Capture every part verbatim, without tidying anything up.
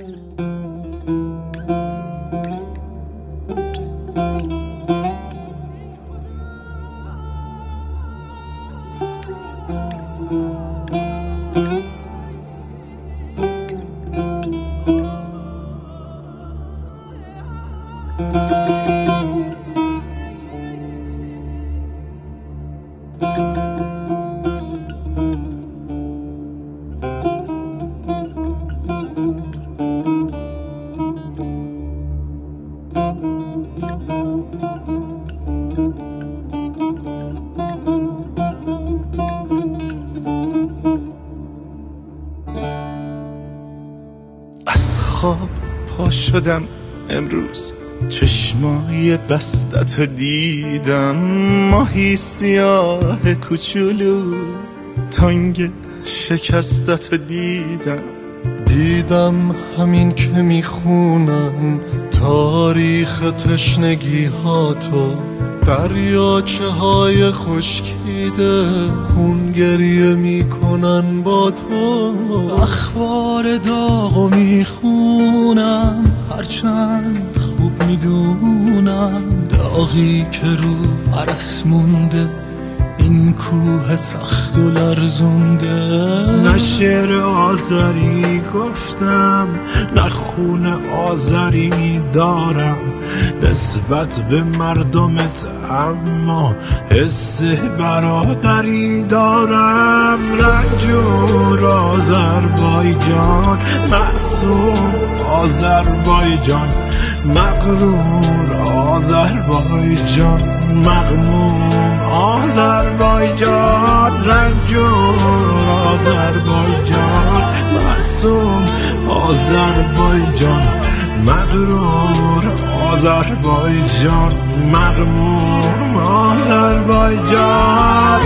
خواب پا شدم امروز، چشمای بستت دیدم، ماهی سیاه کوچولو تنگ شکستت دیدم. دیدم همین که میخونم تاریخ تشنگی ها تو، دریاچه های خشکیده خون گریه میکنن با تو. اخبار داغو میخونم هرچند خوب میدونم، داغی که رو عرس مونده این کوه سخت و لرزونده. نه شعر آذری گفتم، نه خون آذری دارم نسبت به مردمت، اما حس برادری دارم. رنجور آذربایجان، معصوم آذربایجان، مغرور آذربایجان، مغموم آذربایجان. رنجور آذربایجان، معصوم آذربایجان، مغرور آذربایجان، مغموم آذربایجان.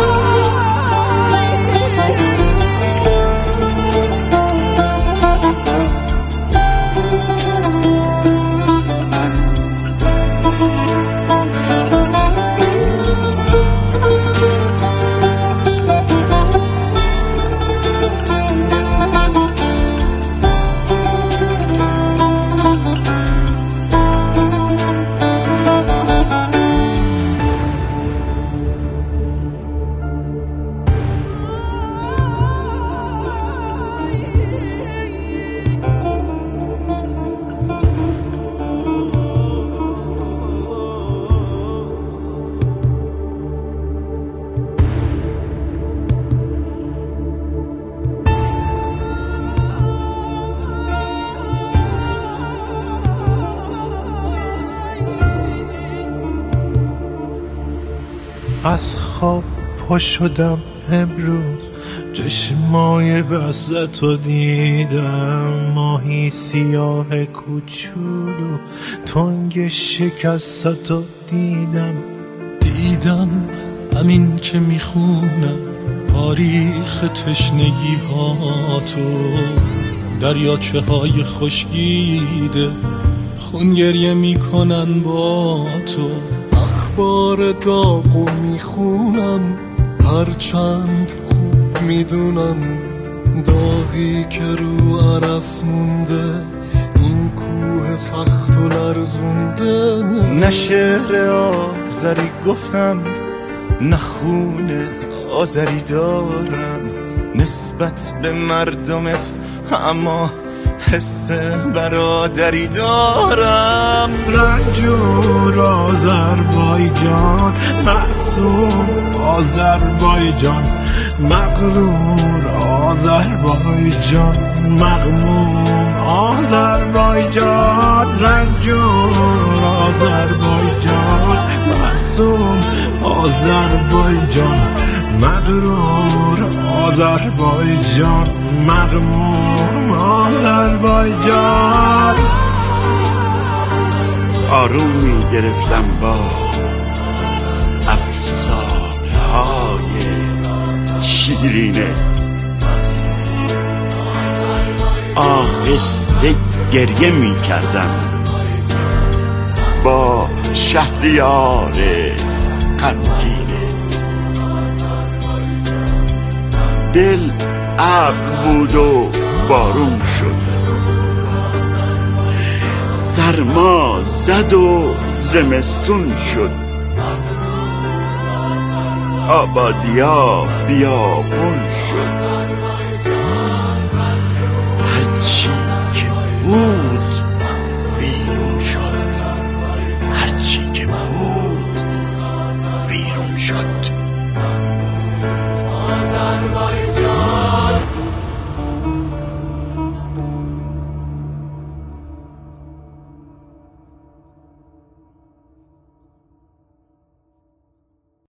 از خواب پا شدم امروز، چشمای بستتو دیدم، ماهی سیاه کوچولو تنگ شکستتو دیدم. دیدم همین که میخونم تاریخ تشنگی ها تو، دریاچه های خشکیده خون گریه میکنن با تو. اخبار داغو میخونم هرچند خوب میدونم، داغی که رو عرس مونده این کوه سخت و لرزونده. نه شعر آذری گفتم، نه خون آذری دارم نسبت به مردمت، اما حس برادری دارم. رنجور آذربایجان، معصوم آذربایجان، مغرور آذربایجان، مغموم آذربایجان. رنجور آذربایجان، معصوم آذربایجان، مغرور آذربایجان، مغموم آذربایجان. آروم می گرفتم با افسانه های شیرینه، آهسته گریه می کردم با شهریار غمگینه. دل ابر بود و بارون شد، سرما زد و زمستون شد، آبادیا بیابون شد. هرچی که بود